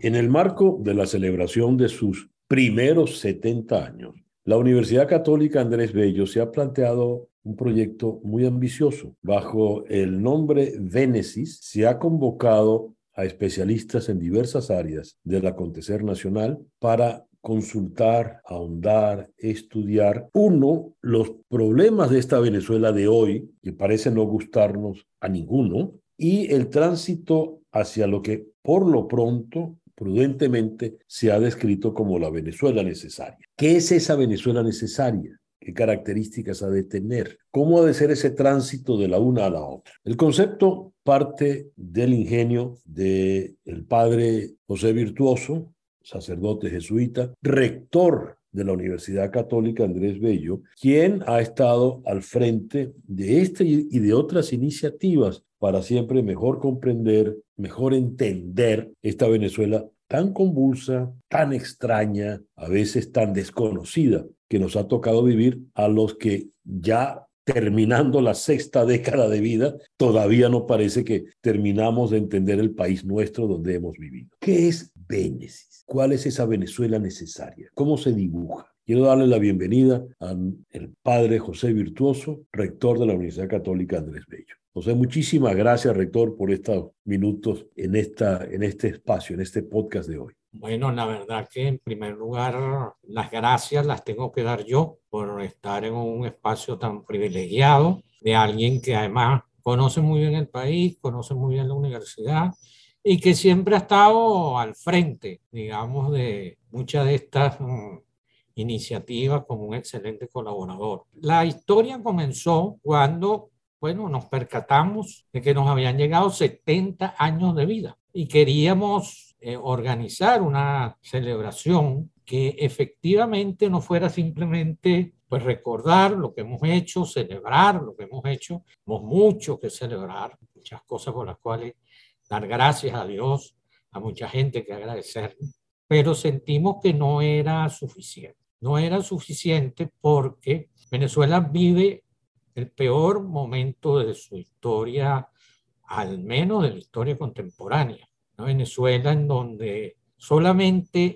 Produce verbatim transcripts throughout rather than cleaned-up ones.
En el marco de la celebración de sus primeros setenta años, la Universidad Católica Andrés Bello se ha planteado un proyecto muy ambicioso. Bajo el nombre Vénesis, se ha convocado a especialistas en diversas áreas del acontecer nacional para consultar, ahondar, estudiar, uno, los problemas de esta Venezuela de hoy, que parece no gustarnos a ninguno, y el tránsito hacia lo que por lo pronto, prudentemente, se ha descrito como la Venezuela necesaria. ¿Qué es esa Venezuela necesaria? ¿Qué características ha de tener? ¿Cómo ha de ser ese tránsito de la una a la otra? El concepto parte del ingenio del padre José Virtuoso, sacerdote jesuita, rector de la Universidad Católica Andrés Bello, quien ha estado al frente de este y de otras iniciativas para siempre mejor comprender, mejor entender esta Venezuela tan convulsa, tan extraña, a veces tan desconocida, que nos ha tocado vivir a los que ya terminando la sexta década de vida, todavía no parece que terminamos de entender el país nuestro donde hemos vivido. ¿Qué es Vénesis? ¿Cuál es esa Venezuela necesaria? ¿Cómo se dibuja? Quiero darle la bienvenida al padre José Virtuoso, rector de la Universidad Católica Andrés Bello. José, muchísimas gracias, rector, por estos minutos en, esta, en este espacio, en este podcast de hoy. Bueno, la verdad que en primer lugar las gracias las tengo que dar yo por estar en un espacio tan privilegiado de alguien que además conoce muy bien el país, conoce muy bien la universidad y que siempre ha estado al frente, digamos, de muchas de estas um, iniciativas como un excelente colaborador. La historia comenzó cuando, bueno, nos percatamos de que nos habían llegado setenta años de vida y queríamos Eh, organizar una celebración que efectivamente no fuera simplemente pues recordar lo que hemos hecho, celebrar lo que hemos hecho, hemos mucho que celebrar, muchas cosas por las cuales dar gracias a Dios, a mucha gente que agradecer, pero sentimos que no era suficiente, no era suficiente porque Venezuela vive el peor momento de su historia, al menos de la historia contemporánea. Venezuela, en donde solamente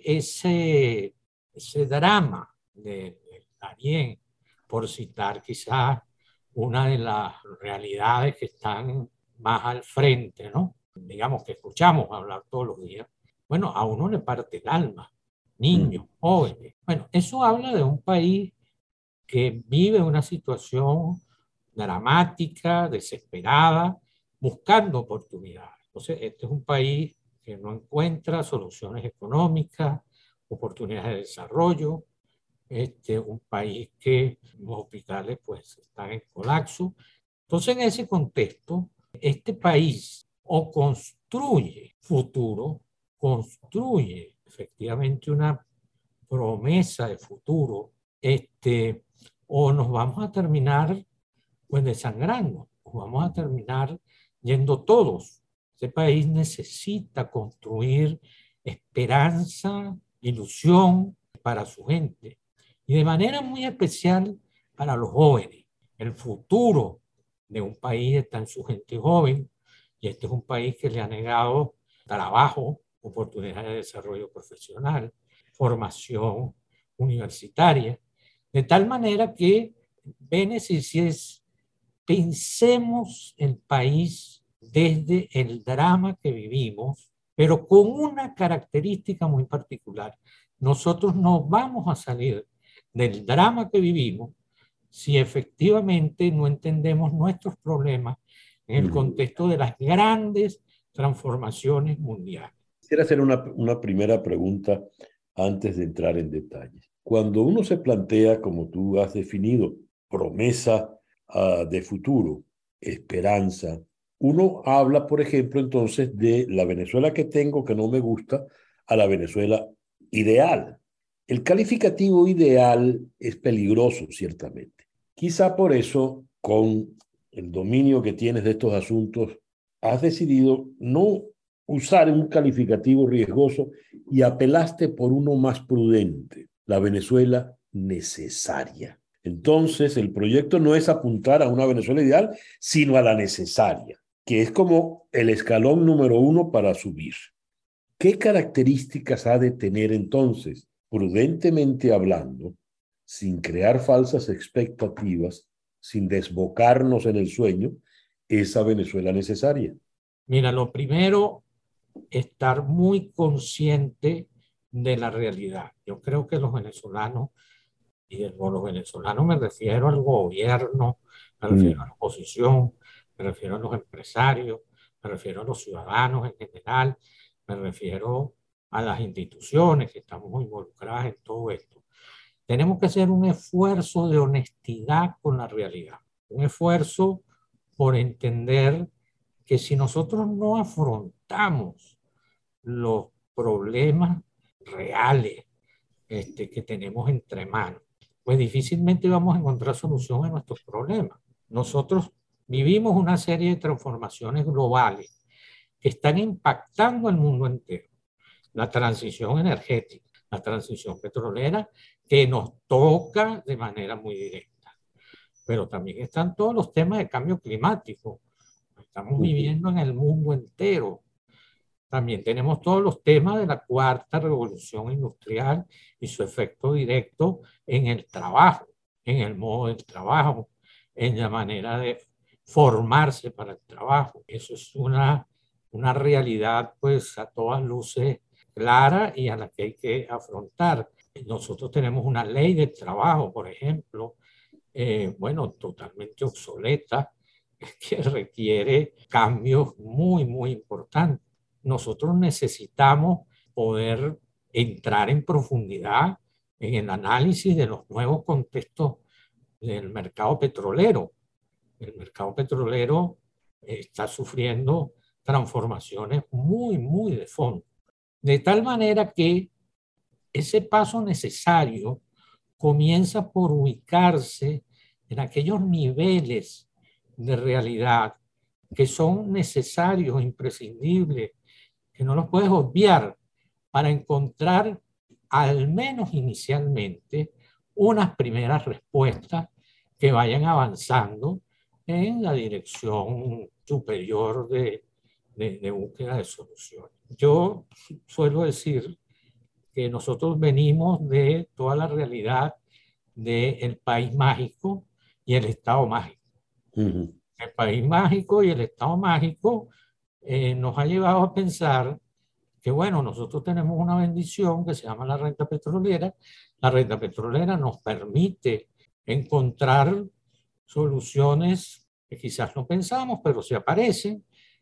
ese, ese drama de, de Darién, por citar quizás una de las realidades que están más al frente, ¿no? Digamos que escuchamos hablar todos los días, bueno, a uno le parte el alma, niños, mm. jóvenes. Bueno, eso habla de un país que vive una situación dramática, desesperada, buscando oportunidades. Entonces, este es un país que no encuentra soluciones económicas, oportunidades de desarrollo, este, un país que los hospitales pues están en colapso. Entonces, en ese contexto, este país o construye futuro, construye efectivamente una promesa de futuro, este, o nos vamos a terminar pues desangrando, nos vamos a terminar yendo todos. Este país necesita construir esperanza, ilusión para su gente y de manera muy especial para los jóvenes. El futuro de un país está en su gente joven y este es un país que le ha negado trabajo, oportunidades de desarrollo profesional, formación universitaria, de tal manera que Vénesis es, pensemos el país desde el drama que vivimos, pero con una característica muy particular. Nosotros no vamos a salir del drama que vivimos si efectivamente no entendemos nuestros problemas en el contexto de las grandes transformaciones mundiales. Quisiera hacer una, una primera pregunta antes de entrar en detalles. Cuando uno se plantea, como tú has definido, promesa uh, de futuro, esperanza, uno habla, por ejemplo, entonces de la Venezuela que tengo, que no me gusta, a la Venezuela ideal. El calificativo ideal es peligroso, ciertamente. Quizá por eso, con el dominio que tienes de estos asuntos, has decidido no usar un calificativo riesgoso y apelaste por uno más prudente, la Venezuela necesaria. Entonces, el proyecto no es apuntar a una Venezuela ideal, sino a la necesaria, que es como el escalón número uno para subir. ¿Qué características ha de tener entonces, prudentemente hablando, sin crear falsas expectativas, sin desbocarnos en el sueño, esa Venezuela necesaria? Mira, lo primero, estar muy consciente de la realidad. Yo creo que los venezolanos, y por los venezolanos me refiero al gobierno, me refiero a Mm. la oposición, me refiero a los empresarios, me refiero a los ciudadanos en general, me refiero a las instituciones que estamos involucradas en todo esto. Tenemos que hacer un esfuerzo de honestidad con la realidad, un esfuerzo por entender que si nosotros no afrontamos los problemas reales este, que tenemos entre manos, pues difícilmente vamos a encontrar solución a nuestros problemas. Nosotros vivimos una serie de transformaciones globales que están impactando al mundo entero. La transición energética, la transición petrolera, que nos toca de manera muy directa. Pero también están todos los temas de cambio climático. Estamos viviendo en el mundo entero. También tenemos todos los temas de la cuarta revolución industrial y su efecto directo en el trabajo, en el modo del trabajo, en la manera de formarse para el trabajo. Eso es una, una realidad, pues, a todas luces clara y a la que hay que afrontar. Nosotros tenemos una ley de trabajo, por ejemplo, eh, bueno, totalmente obsoleta, que requiere cambios muy, muy importantes. Nosotros necesitamos poder entrar en profundidad en el análisis de los nuevos contextos del mercado petrolero. El mercado petrolero está sufriendo transformaciones muy, muy de fondo. De tal manera que ese paso necesario comienza por ubicarse en aquellos niveles de realidad que son necesarios, imprescindibles, que no los puedes obviar para encontrar, al menos inicialmente, unas primeras respuestas que vayan avanzando en la dirección superior de, de, de búsqueda de soluciones. Yo suelo decir que nosotros venimos de toda la realidad del país mágico y el estado mágico. Uh-huh. El país mágico y el estado mágico eh, nos ha llevado a pensar que, bueno, nosotros tenemos una bendición que se llama la renta petrolera. La renta petrolera nos permite encontrar soluciones que quizás no pensamos, pero se aparecen,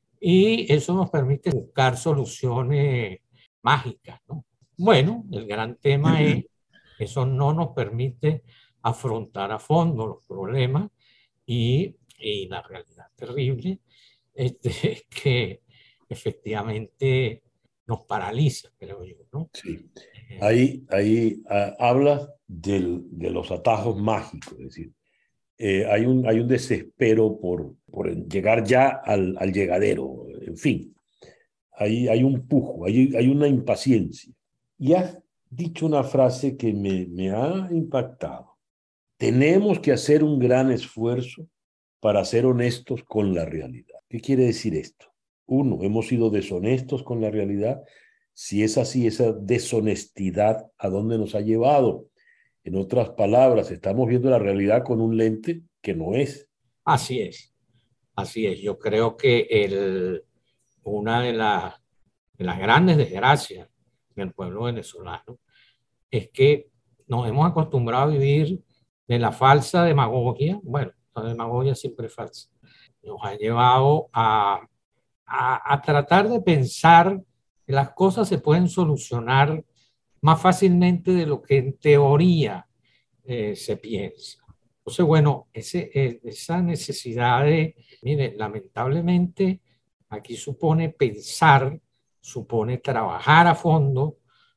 y eso nos permite buscar soluciones mágicas, ¿no? Bueno, el gran tema es que eso no nos permite afrontar a fondo los problemas y, y la realidad terrible este, es que efectivamente nos paraliza, creo yo, ¿no? Sí. Eh, Ahí, ahí ah, habla del, de los atajos mágicos, es decir, eh, hay, un, hay un desespero por, por llegar ya al, al llegadero, en fin, hay, hay un pujo, hay, hay una impaciencia. Y has dicho una frase que me, me ha impactado. Tenemos que hacer un gran esfuerzo para ser honestos con la realidad. ¿Qué quiere decir esto? Uno, hemos sido deshonestos con la realidad. Si es así, esa deshonestidad, ¿a dónde nos ha llevado? En otras palabras, estamos viendo la realidad con un lente que no es. así es, así es. Yo creo que el, una de las, de las grandes desgracias del pueblo venezolano es que nos hemos acostumbrado a vivir de la falsa demagogia. Bueno, la demagogia siempre es falsa. Nos ha llevado a, a, a tratar de pensar que las cosas se pueden solucionar más fácilmente de lo que en teoría eh, se piensa. Entonces, bueno, ese, eh, esa necesidad de, mire, lamentablemente aquí supone pensar, supone trabajar a fondo,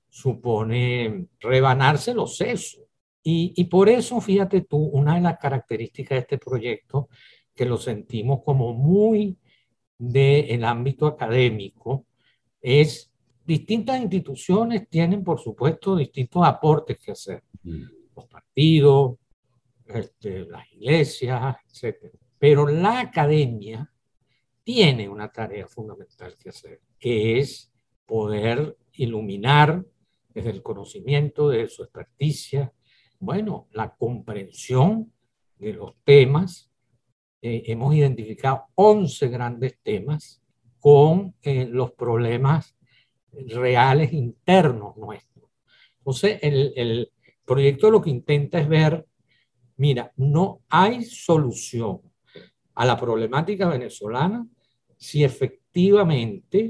supone rebanarse los sesos. Y, y por eso, fíjate tú, una de las características de este proyecto, que lo sentimos como muy del ámbito académico, es distintas instituciones tienen, por supuesto, distintos aportes que hacer. Los partidos, este, las iglesias, etcétera. Pero la academia tiene una tarea fundamental que hacer, que es poder iluminar desde el conocimiento de su experticia, bueno, la comprensión de los temas. Eh, hemos identificado once grandes temas con eh, los problemas reales internos nuestros. Entonces, el, el proyecto lo que intenta es ver, mira, no hay solución a la problemática venezolana si efectivamente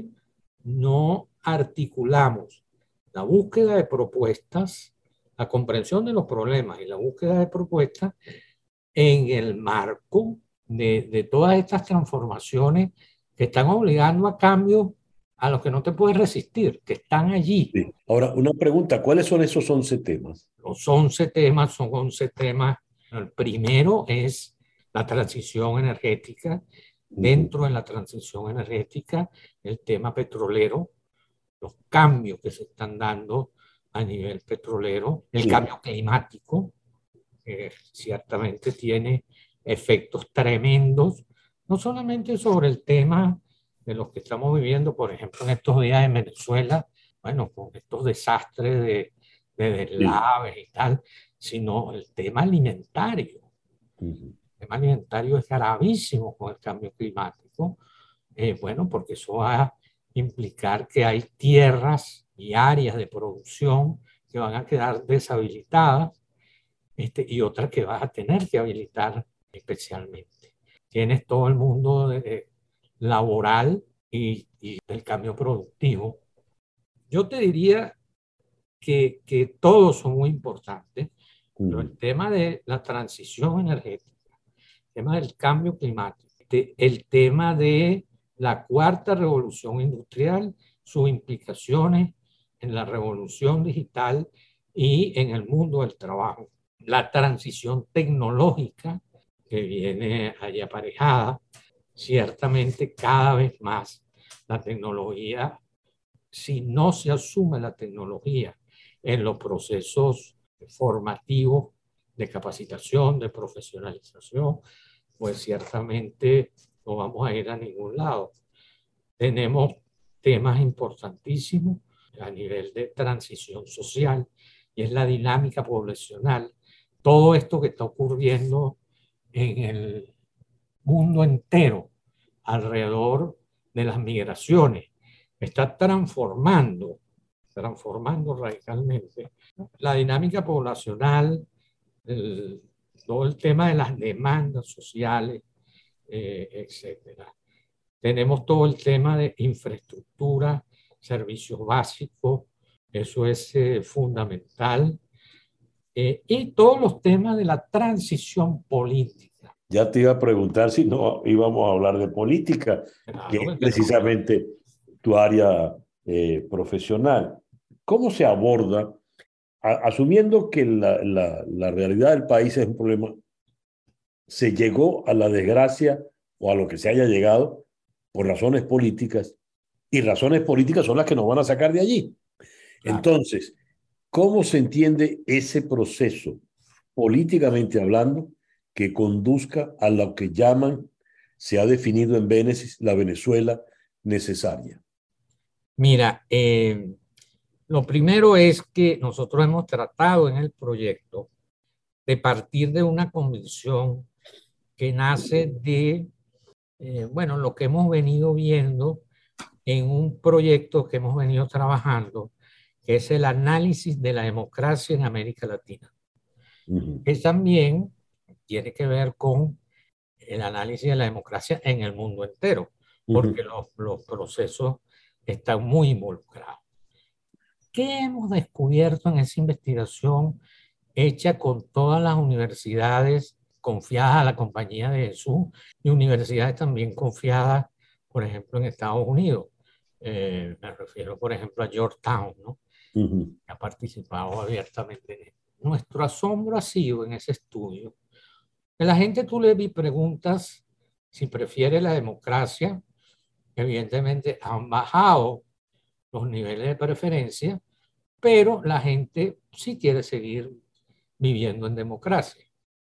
no articulamos la búsqueda de propuestas, la comprensión de los problemas y la búsqueda de propuestas en el marco de, de todas estas transformaciones que están obligando a cambios a los que no te puedes resistir, que están allí. Sí. Ahora, una pregunta, ¿cuáles son esos once temas? Los once temas son once temas. El primero es la transición energética. Dentro de la transición energética, el tema petrolero, los cambios que se están dando a nivel petrolero, el Sí. cambio climático, que ciertamente tiene efectos tremendos, no solamente sobre el tema de los que estamos viviendo, por ejemplo, en estos días en Venezuela, bueno, con estos desastres de, de Sí. deslaves y tal, sino el tema alimentario. Uh-huh. El tema alimentario es gravísimo con el cambio climático, eh, bueno, porque eso va a implicar que hay tierras y áreas de producción que van a quedar deshabilitadas, este, y otras que vas a tener que habilitar especialmente. Tienes todo el mundo de, laboral y, y del cambio productivo. Yo te diría que, que todos son muy importantes, pero Uh-huh. el tema de la transición energética, el tema del cambio climático, el tema de la cuarta revolución industrial, sus implicaciones en la revolución digital y en el mundo del trabajo, la transición tecnológica que viene ahí aparejada, ciertamente cada vez más la tecnología, si no se asume la tecnología en los procesos formativos de capacitación, de profesionalización, pues ciertamente no vamos a ir a ningún lado. Tenemos temas importantísimos a nivel de transición social y es la dinámica poblacional. Todo esto que está ocurriendo en el mundo entero alrededor de las migraciones está transformando, transformando radicalmente la dinámica poblacional, el, todo el tema de las demandas sociales, eh, etcétera. Tenemos todo el tema de infraestructura, servicios básicos, eso es eh, fundamental, eh, y todos los temas de la transición política. Ya te iba a preguntar si no íbamos a hablar de política, que Claro es que tenemos que hablar. precisamente tu área eh, profesional. ¿Cómo se aborda, a, asumiendo que la, la, la realidad del país es un problema, se llegó a la desgracia o a lo que se haya llegado por razones políticas, y razones políticas son las que nos van a sacar de allí? Claro. Entonces, ¿cómo se entiende ese proceso, políticamente hablando, que conduzca a lo que llaman, se ha definido en Vénesis, la Venezuela necesaria? Mira, eh, lo primero es que nosotros hemos tratado en el proyecto de partir de una convicción que nace de, eh, bueno, lo que hemos venido viendo en un proyecto que hemos venido trabajando, que es el análisis de la democracia en América Latina, Uh-huh. que también tiene que ver con el análisis de la democracia en el mundo entero, porque Uh-huh. los, los procesos están muy involucrados. ¿Qué hemos descubierto en esa investigación hecha con todas las universidades confiadas a la Compañía de Jesús y universidades también confiadas, por ejemplo, en Estados Unidos? Eh, me refiero, por ejemplo, a Georgetown, ¿no? Uh-huh. Que ha participado abiertamente en esto. Nuestro asombro ha sido en ese estudio que la gente tú le preguntas si prefiere la democracia, evidentemente han bajado los niveles de preferencia, pero la gente sí quiere seguir viviendo en democracia.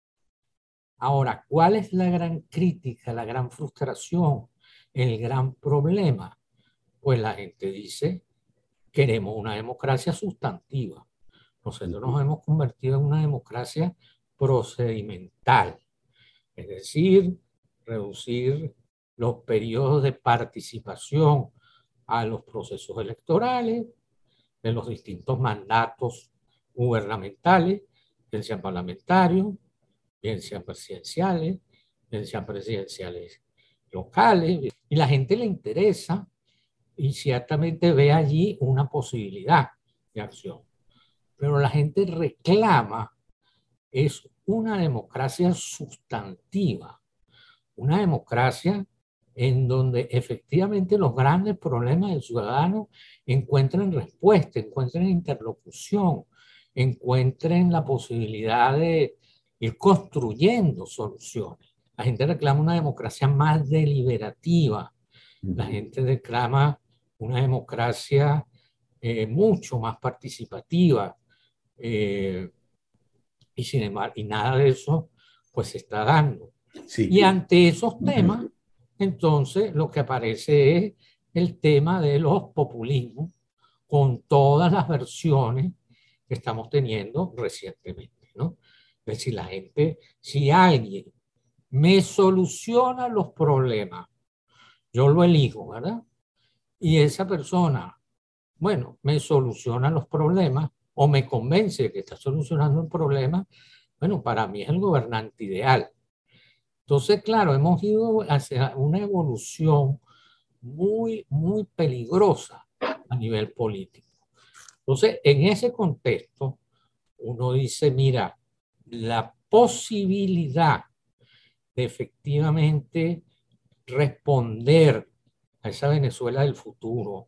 Ahora, ¿cuál es la gran crítica, la gran frustración, el gran problema? Pues la gente dice queremos una democracia sustantiva. Nosotros Ujú. nos hemos convertido en una democracia procedimental, es decir, reducir los periodos de participación a los procesos electorales, de los distintos mandatos gubernamentales, bien sean parlamentarios, bien sean presidenciales, bien sean presidenciales locales, y la gente le interesa y ciertamente ve allí una posibilidad de acción. Pero la gente reclama es una democracia sustantiva, una democracia en donde efectivamente los grandes problemas del ciudadano encuentren respuesta, encuentren interlocución, encuentren la posibilidad de ir construyendo soluciones. La gente reclama una democracia más deliberativa, la Ujú. gente reclama una democracia eh, mucho más participativa, eh, y sin embargo, y nada de eso pues se está dando. Y Sí. ante esos temas, entonces lo que aparece es el tema de los populismos con todas las versiones que estamos teniendo recientemente, ¿no? Es decir, la gente, si alguien me soluciona los problemas, yo lo elijo, ¿verdad? Y esa persona, bueno, me soluciona los problemas o me convence de que está solucionando el problema, bueno, para mí es el gobernante ideal. Entonces, claro, hemos ido hacia una evolución muy, muy peligrosa a nivel político. Entonces, en ese contexto, uno dice, mira, la posibilidad de efectivamente responder a esa Venezuela del futuro,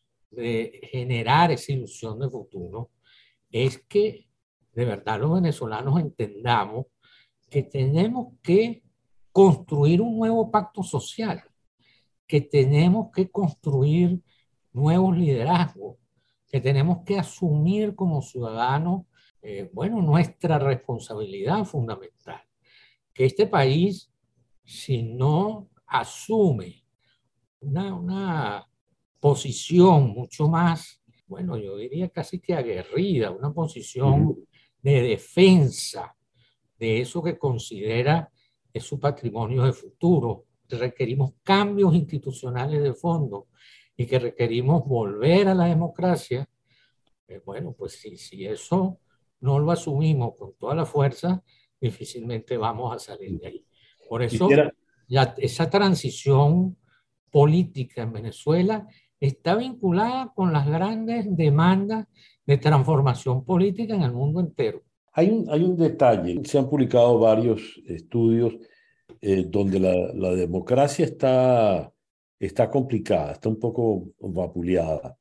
de generar esa ilusión de futuro, es que de verdad los venezolanos entendamos que tenemos que construir un nuevo pacto social, que tenemos que construir nuevos liderazgos, que tenemos que asumir como ciudadanos, eh, bueno, nuestra responsabilidad fundamental. Que este país, si no asume una, una posición mucho más, bueno, yo diría casi que aguerrida, una posición Ujú. de defensa de eso que considera es su patrimonio de futuro. Requerimos cambios institucionales de fondo y que requerimos volver a la democracia. Eh, bueno, pues si, si eso no lo asumimos con toda la fuerza, difícilmente vamos a salir de ahí. Por eso, Quisiera, ya, esa transición política en Venezuela está vinculada con las grandes demandas de transformación política en el mundo entero. hay un, hay un detalle, se han publicado varios estudios eh, donde la, la democracia está, está complicada, está un poco vapuleada.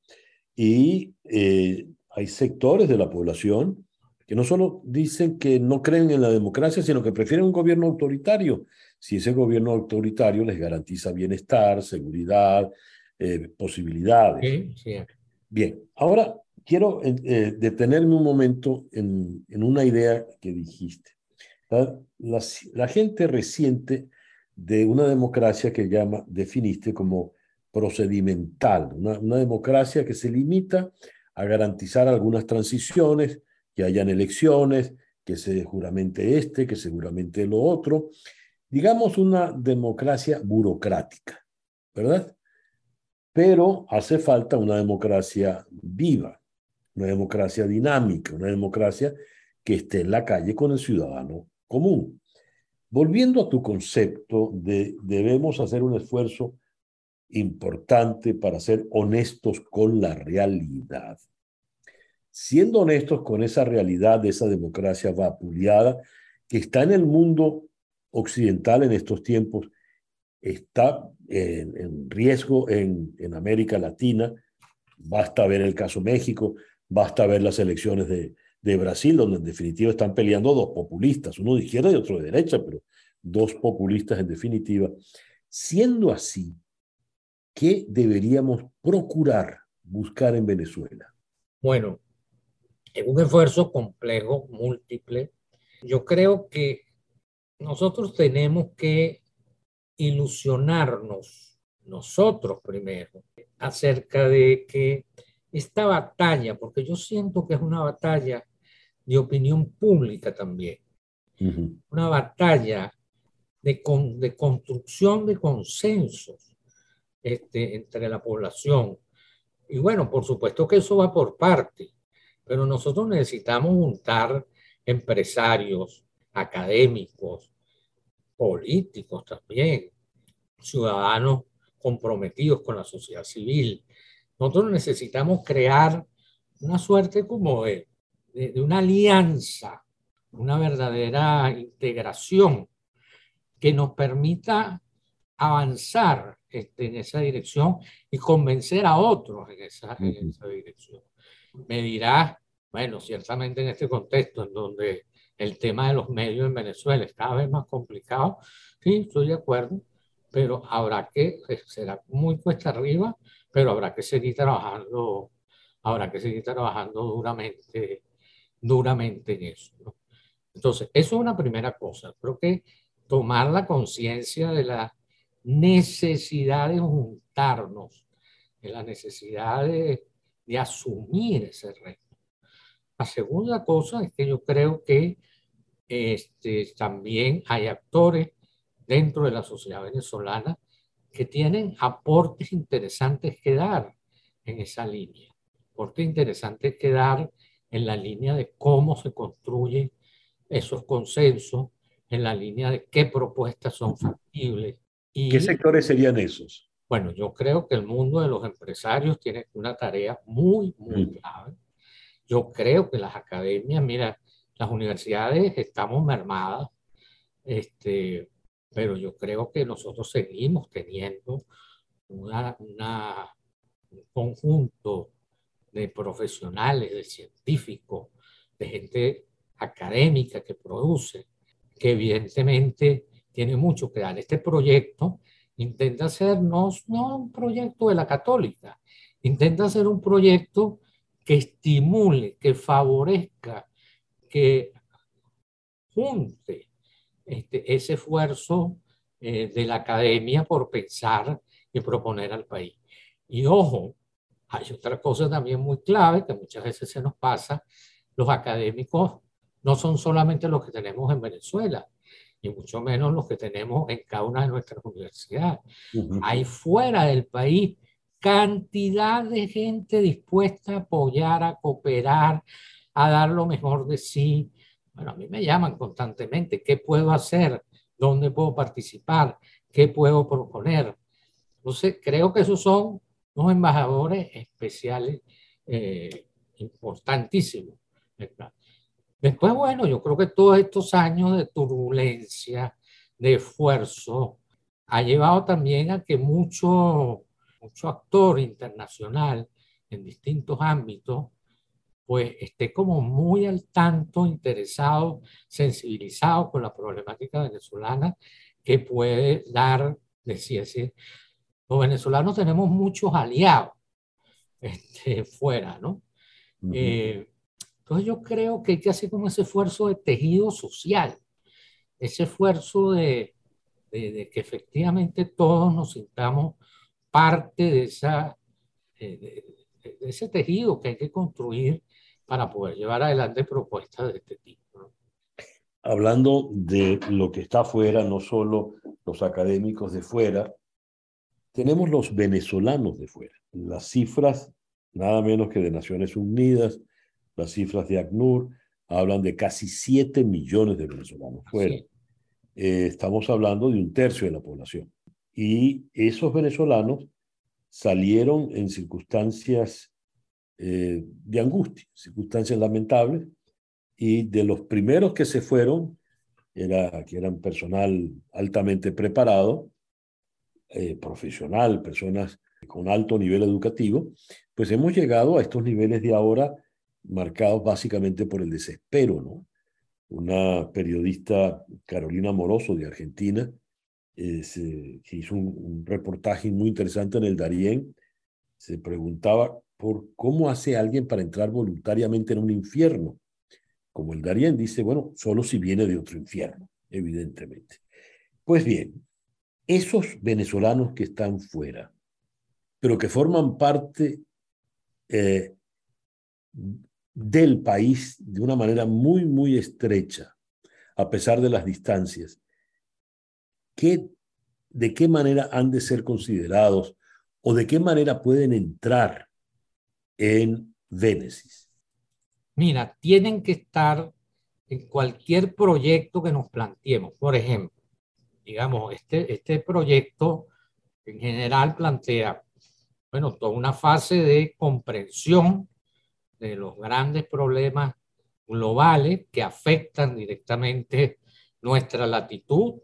Y eh, hay sectores de la población que no solo dicen que no creen en la democracia, sino que prefieren un gobierno autoritario, si ese gobierno autoritario les garantiza bienestar, seguridad, eh, posibilidades. Sí, sí. Bien, ahora quiero eh, eh, detenerme un momento en, en una idea que dijiste. La, la, la gente reciente de una democracia que llama, definiste como procedimental, una, una democracia que se limita a garantizar algunas transiciones, que hayan elecciones, que se juramente este, que seguramente lo otro, digamos una democracia burocrática, ¿verdad? Pero hace falta una democracia viva, una democracia dinámica, una democracia que esté en la calle con el ciudadano común. Volviendo a tu concepto de debemos hacer un esfuerzo importante para ser honestos con la realidad. Siendo honestos con esa realidad de esa democracia vapuleada que está en el mundo occidental en estos tiempos, está en, en riesgo en, en América Latina. Basta ver el caso México, basta ver las elecciones de, de Brasil, donde en definitiva están peleando dos populistas, uno de izquierda y otro de derecha, pero dos populistas en definitiva. Siendo así, ¿qué deberíamos procurar buscar en Venezuela? Bueno, es un esfuerzo complejo, múltiple. Yo creo que nosotros tenemos que ilusionarnos nosotros primero acerca de que esta batalla, porque yo siento que es una batalla de opinión pública también, Ujú. una batalla de, con, de construcción de consensos este, entre la población. Y bueno, por supuesto que eso va por parte, pero nosotros necesitamos juntar empresarios, académicos, políticos también, ciudadanos comprometidos con la sociedad civil. Nosotros necesitamos crear una suerte como de, de, de una alianza, una verdadera integración que nos permita avanzar este, en esa dirección y convencer a otros en esa, en Ujú. esa dirección. Me dirás, bueno, ciertamente en este contexto en donde el tema de los medios en Venezuela es cada vez más complicado, sí, estoy de acuerdo, pero habrá que, será muy cuesta arriba, pero habrá que seguir trabajando, habrá que seguir trabajando duramente, duramente en eso, ¿no? Entonces, eso es una primera cosa. Creo que tomar la conciencia de la necesidad de juntarnos, de la necesidad de, de asumir ese reto. La segunda cosa es que yo creo que este, también hay actores dentro de la sociedad venezolana que tienen aportes interesantes que dar en esa línea, aportes interesantes que dar en la línea de cómo se construyen esos consensos, en la línea de qué propuestas son factibles. ¿Qué Y sectores serían esos? bueno, yo creo que el mundo de los empresarios tiene una tarea muy, muy Ujú. clave. Yo creo que las academias, mira, las universidades estamos mermadas, este, pero yo creo que nosotros seguimos teniendo una, una, un conjunto de profesionales, de científicos, de gente académica que produce, que evidentemente tiene mucho que dar. Este proyecto intenta ser no, no un proyecto de la católica, intenta ser un proyecto que estimule, que favorezca, que junte este, ese esfuerzo eh, de la academia por pensar y proponer al país. Y ojo, hay otra cosa también muy clave que muchas veces se nos pasa, los académicos no son solamente los que tenemos en Venezuela, y mucho menos los que tenemos en cada una de nuestras universidades. Ujú. Hay fuera del país cantidad de gente dispuesta a apoyar, a cooperar, a dar lo mejor de sí. Bueno, a mí me llaman constantemente, ¿qué puedo hacer? ¿Dónde puedo participar? ¿Qué puedo proponer? Entonces, creo que esos son unos embajadores especiales eh, importantísimos. Después, bueno, yo creo que todos estos años de turbulencia, de esfuerzo, ha llevado también a que mucho, mucho actor internacional en distintos ámbitos, pues esté como muy al tanto, interesado, sensibilizado con la problemática venezolana que puede dar, decía así, los venezolanos tenemos muchos aliados este, fuera, ¿no? Ujú. Eh, entonces yo creo que hay que hacer como ese esfuerzo de tejido social, ese esfuerzo de, de, de que efectivamente todos nos sintamos parte de, esa, eh, de, de ese tejido que hay que construir para poder llevar adelante propuestas de este tipo, ¿no? Hablando de lo que está afuera, no solo los académicos de fuera, tenemos los venezolanos de fuera. Las cifras, nada menos que de Naciones Unidas, las cifras de ACNUR, hablan de casi siete millones de venezolanos fuera. Así, Eh, estamos hablando de un tercio de la población. Y esos venezolanos salieron en circunstancias eh, de angustia, circunstancias lamentables, y de los primeros que se fueron, era, que eran personal altamente preparado, eh, profesional, personas con alto nivel educativo, pues hemos llegado a estos niveles de ahora marcados básicamente por el desespero, ¿no? Una periodista, Carolina Moroso, de Argentina, eh, se, que hizo un, un reportaje muy interesante en el Darién, se preguntaba por cómo hace alguien para entrar voluntariamente en un infierno. Como el Darién dice, bueno, solo si viene de otro infierno, evidentemente. Pues bien, esos venezolanos que están fuera, pero que forman parte eh, del país de una manera muy, muy estrecha, a pesar de las distancias. ¿Qué, ¿De qué manera han de ser considerados o de qué manera pueden entrar en Vénesis? Mira, tienen que estar en cualquier proyecto que nos planteemos. Por ejemplo, digamos, este, este proyecto en general plantea, bueno, toda una fase de comprensión de los grandes problemas globales que afectan directamente nuestra latitud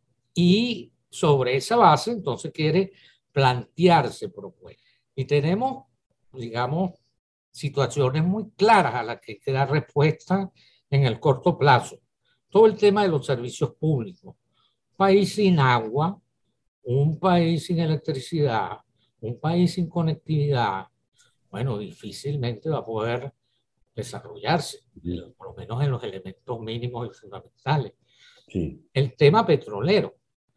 y sobre esa base entonces quiere plantearse propuestas. Y tenemos, digamos, situaciones muy claras a las que hay que dar respuesta en el corto plazo. Todo el tema de los servicios públicos. Un país sin agua, un país sin electricidad, un país sin conectividad, bueno, difícilmente va a poder desarrollarse, Sí. por lo menos en los elementos mínimos y fundamentales. Sí. El tema petrolero.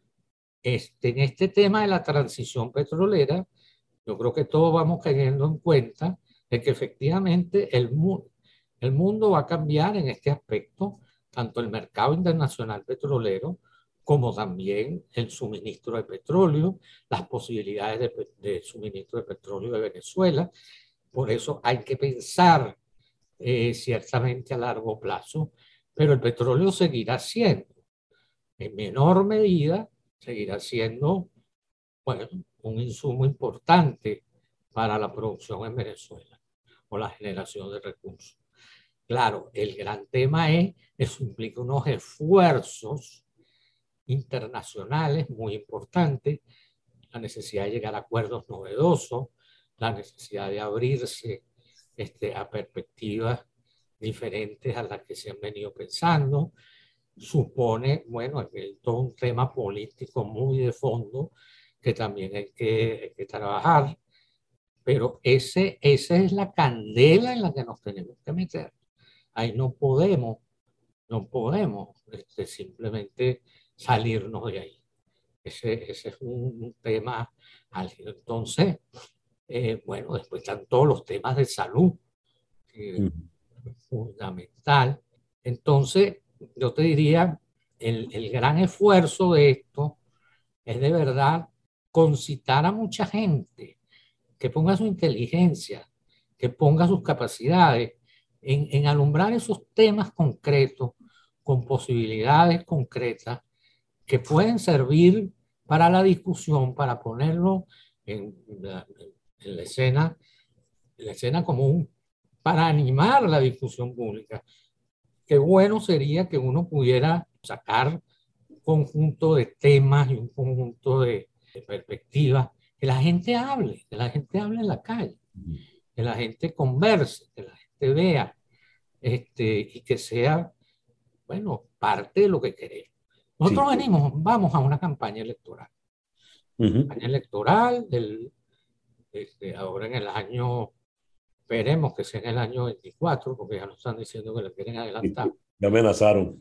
Este, en este tema de la transición petrolera, yo creo que todos vamos cayendo en cuenta de que efectivamente el, mu el mundo va a cambiar en este aspecto, tanto el mercado internacional petrolero como también el suministro de petróleo, las posibilidades de, de suministro de petróleo de Venezuela. Por eso hay que pensar eh, ciertamente a largo plazo, pero el petróleo seguirá siendo, en menor medida, seguirá siendo, bueno, un insumo importante para la producción en Venezuela o la generación de recursos. Claro, el gran tema es, eso implica unos esfuerzos internacionales muy importantes, la necesidad de llegar a acuerdos novedosos, la necesidad de abrirse este, a perspectivas diferentes a las que se han venido pensando. Supone, bueno, todo un tema político muy de fondo que también hay que, hay que trabajar, pero ese, esa es la candela en la que nos tenemos que meter. Ahí no podemos, no podemos este, simplemente salirnos de ahí. Ese, ese es un, un tema álgido. Entonces, eh, bueno, después están todos los temas de salud, eh, Uh fundamental. Entonces, yo te diría, el, el gran esfuerzo de esto es de verdad concitar a mucha gente que ponga su inteligencia, que ponga sus capacidades en, en alumbrar esos temas concretos con posibilidades concretas que pueden servir para la discusión, para ponerlo en la, en la escena, en la escena común, para animar la discusión pública. Qué bueno sería que uno pudiera sacar un conjunto de temas y un conjunto de, de perspectivas, que la gente hable, que la gente hable en la calle, -huh. que la gente converse, que la gente vea, este, y que sea, bueno, parte de lo que queremos. Nosotros Sí. venimos, vamos a una campaña electoral. Uh -huh. Campaña electoral del, este, ahora en el año, esperemos que sea en el año veinticuatro, porque ya nos están diciendo que lo quieren adelantar. Me amenazaron.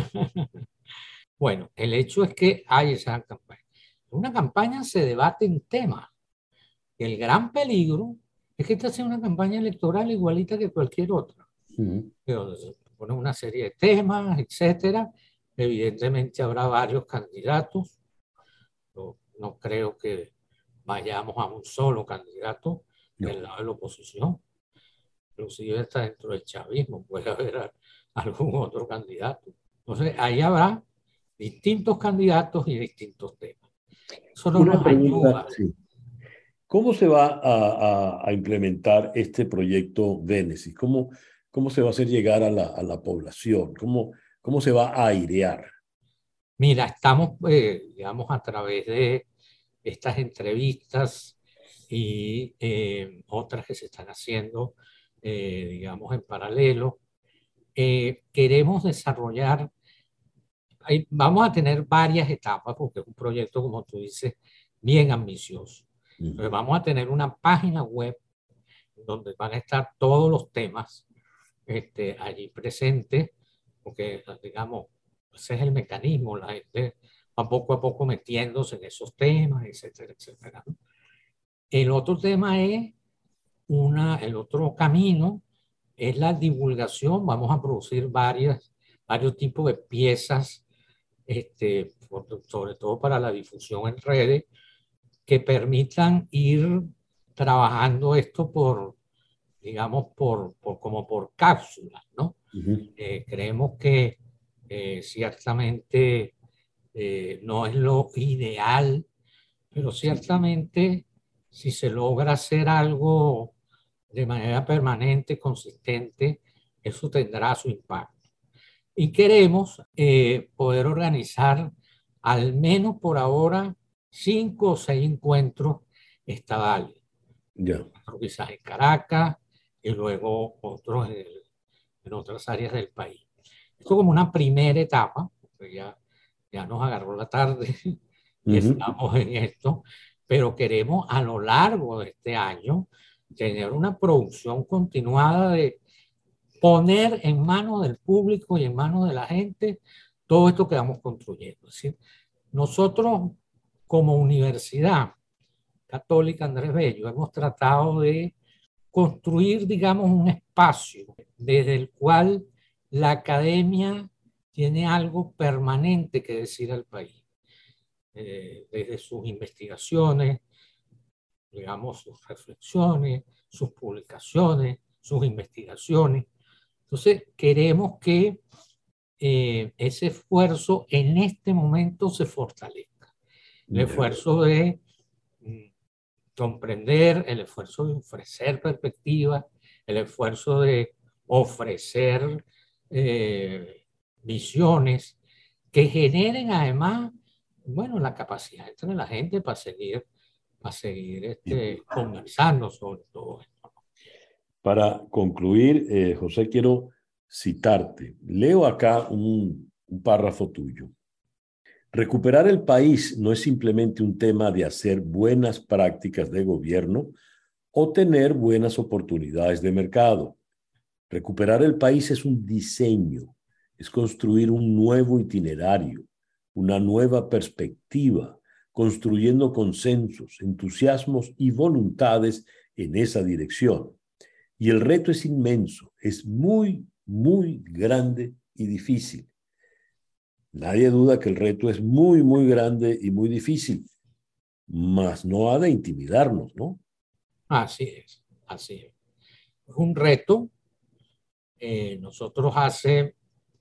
Bueno, el hecho es que hay esa campaña. Una campaña se debate en temas. El gran peligro es que esta sea una campaña electoral igualita que cualquier otra, Uh -huh. donde se ponen una serie de temas, etcétera. Evidentemente habrá varios candidatos. Yo no creo que vayamos a un solo candidato del No. lado de la oposición. Inclusive hasta dentro del chavismo puede haber algún otro candidato. Entonces, ahí habrá distintos candidatos y distintos temas. Eso no Una nos pregunta, ayuda. sí. ¿Cómo se va a, a, a implementar este proyecto Vénesis? ¿Cómo, ¿Cómo se va a hacer llegar a la, a la población? ¿Cómo, ¿Cómo se va a airear? Mira, estamos, eh, digamos, a través de estas entrevistas y eh, otras que se están haciendo, eh, digamos, en paralelo. Eh, queremos desarrollar, hay, vamos a tener varias etapas porque es un proyecto, como tú dices, bien ambicioso. Entonces, Uh vamos a tener una página web donde van a estar todos los temas este, allí presentes, porque, digamos, ese es el mecanismo, la gente va poco a poco metiéndose en esos temas, etcétera, etcétera, ¿no? El otro tema es una, el otro camino es la divulgación. Vamos a producir varias, varios tipos de piezas, este, sobre todo para la difusión en redes, que permitan ir trabajando esto por, digamos, por, por como por cápsulas, ¿no? Ujú. Eh, creemos que eh, ciertamente eh, no es lo ideal, pero ciertamente si se logra hacer algo de manera permanente, consistente, eso tendrá su impacto. Y queremos eh, poder organizar al menos por ahora cinco o seis encuentros estadales. Ya, Otro quizás en Caracas y luego otros en, el- en otras áreas del país. Esto como una primera etapa, porque ya, ya nos agarró la tarde y ujú, estamos en esto, pero queremos a lo largo de este año tener una producción continuada de poner en manos del público y en manos de la gente todo esto que vamos construyendo. Es decir, nosotros como Universidad Católica Andrés Bello hemos tratado de construir, digamos, un espacio desde el cual la academia tiene algo permanente que decir al país, eh, desde sus investigaciones, digamos, sus reflexiones, sus publicaciones, sus investigaciones. Entonces, queremos que eh, ese esfuerzo en este momento se fortalezca. El ya, esfuerzo de mm, comprender, el esfuerzo de ofrecer perspectivas, el esfuerzo de ofrecer eh, visiones que generen además, bueno, la capacidad entre la gente para seguir, para seguir este, conversando sobre todo esto. para concluir, eh, José, quiero citarte. Leo acá un, un párrafo tuyo. Recuperar el país no es simplemente un tema de hacer buenas prácticas de gobierno o tener buenas oportunidades de mercado. Recuperar el país es un diseño, es construir un nuevo itinerario, una nueva perspectiva, construyendo consensos, entusiasmos y voluntades en esa dirección. Y el reto es inmenso, es muy, muy grande y difícil. Nadie duda que el reto es muy, muy grande y muy difícil, mas no ha de intimidarnos, ¿no? Así es, así es. Es un reto. Eh, nosotros hace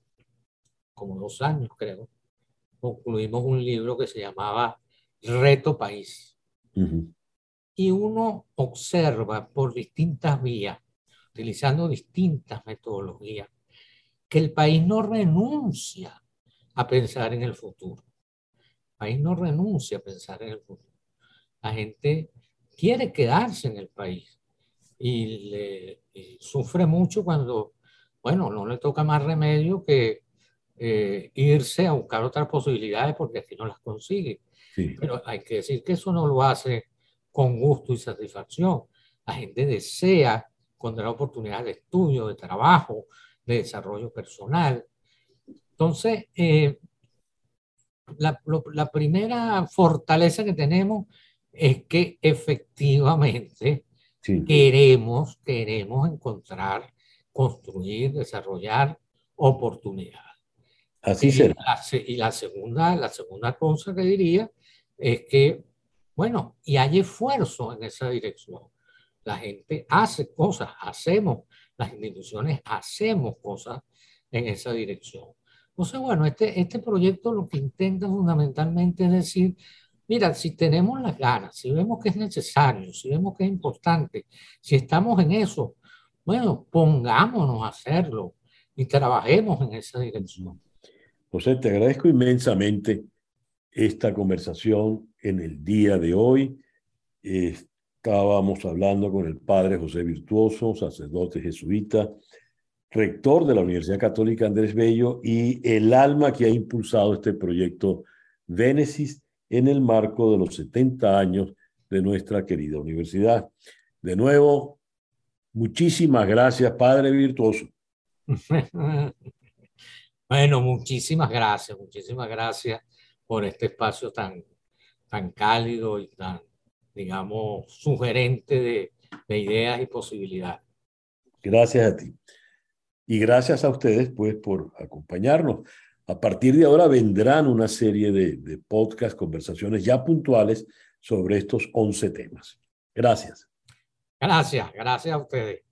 como dos años, creo, concluimos un libro que se llamaba Reto País. Uh -huh. Y uno observa por distintas vías, utilizando distintas metodologías, que el país no renuncia a pensar en el futuro. El país no renuncia a pensar en el futuro. La gente quiere quedarse en el país y, le, y sufre mucho cuando, bueno, no le toca más remedio que eh, irse a buscar otras posibilidades porque aquí no las consigue. Sí. Pero hay que decir que eso no lo hace con gusto y satisfacción. La gente desea encontrar oportunidades de estudio, de trabajo, de desarrollo personal. Entonces, eh, la, lo, la primera fortaleza que tenemos es que efectivamente Sí. queremos, queremos encontrar, construir, desarrollar oportunidades. Así Y será. la, y la segunda, la segunda cosa que diría es que, bueno, y hay esfuerzo en esa dirección. La gente hace cosas, hacemos, las instituciones hacemos cosas en esa dirección. Entonces, bueno, este, este proyecto lo que intenta fundamentalmente es decir, mira, si tenemos las ganas, si vemos que es necesario, si vemos que es importante, si estamos en eso, bueno, pongámonos a hacerlo y trabajemos en esa dirección. José, te agradezco inmensamente esta conversación en el día de hoy. Estábamos hablando con el padre José Virtuoso, sacerdote jesuita, rector de la Universidad Católica Andrés Bello y el alma que ha impulsado este proyecto Vénesis en el marco de los setenta años de nuestra querida universidad. De nuevo, muchísimas gracias, padre Virtuoso. Bueno, muchísimas gracias, muchísimas gracias por este espacio tan, tan cálido y tan, digamos, sugerente de, de ideas y posibilidades. Gracias a ti. Y gracias a ustedes, pues, por acompañarnos. A partir de ahora vendrán una serie de, de podcast, conversaciones ya puntuales sobre estos once temas. Gracias. Gracias, gracias a ustedes.